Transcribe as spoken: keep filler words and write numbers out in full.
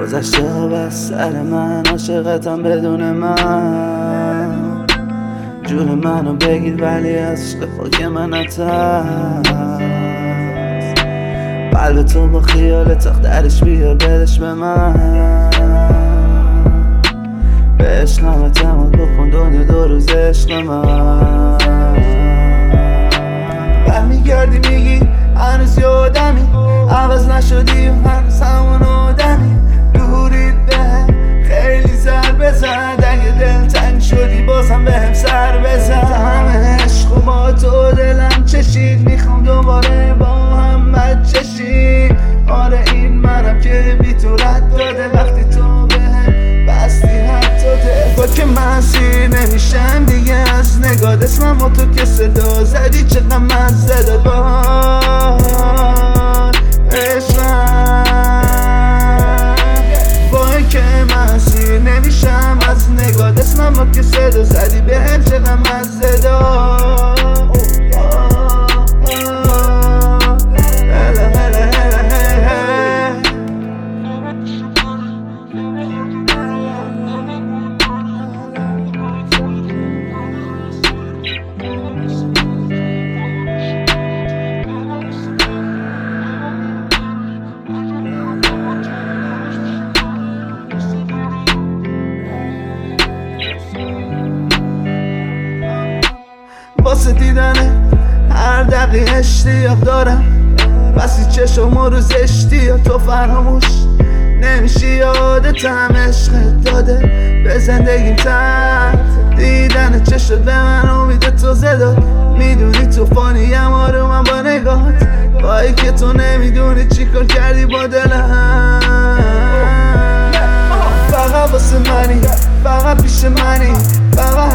گذشته ها بس سر من، عاشقتم بدون من. جون منو بگیر ولی از عشق پاک من نترس. قلب تو با خیال تخت درش بیار بدش به من. به عشقم اعتماد بکن دنیا دو روز عشق من. برمیگردی میگی هنوز یادمی، عوض نشدی و هنوز همون آدمی. دورید بهم خیلی سر بزد، اگه دل تنگ شدی بازم بهم سر بزد. همه عشق و با تو دلم چشید، میخوام دوباره با هم بد چشید. آره این منم که بی تو رد داده، وقتی تو بهم بستی حتی دل. با که من سیر نمیشم دیگه از نگاه اسمم و تو که صدا زدی چقدر مزه داد. با عشقم با که من سیر نمیشم از نگاه اسمم و که صدا زدی بهم چقدر مزه داد. واسه دیدنه هر دقیقه اشتیاق دارم، بسی چشم و روز اشتیاق تو فراموش نمیشی. یادتم عشقت داده به زندگیم تحت دیدن چشت به من امید تو زداد. میدونی تو فانیم آرومم با نگاهت، بایی که تو نمیدونی چی کار کردی با دلم. فقط واسه منی، فقط پیش منی، فقط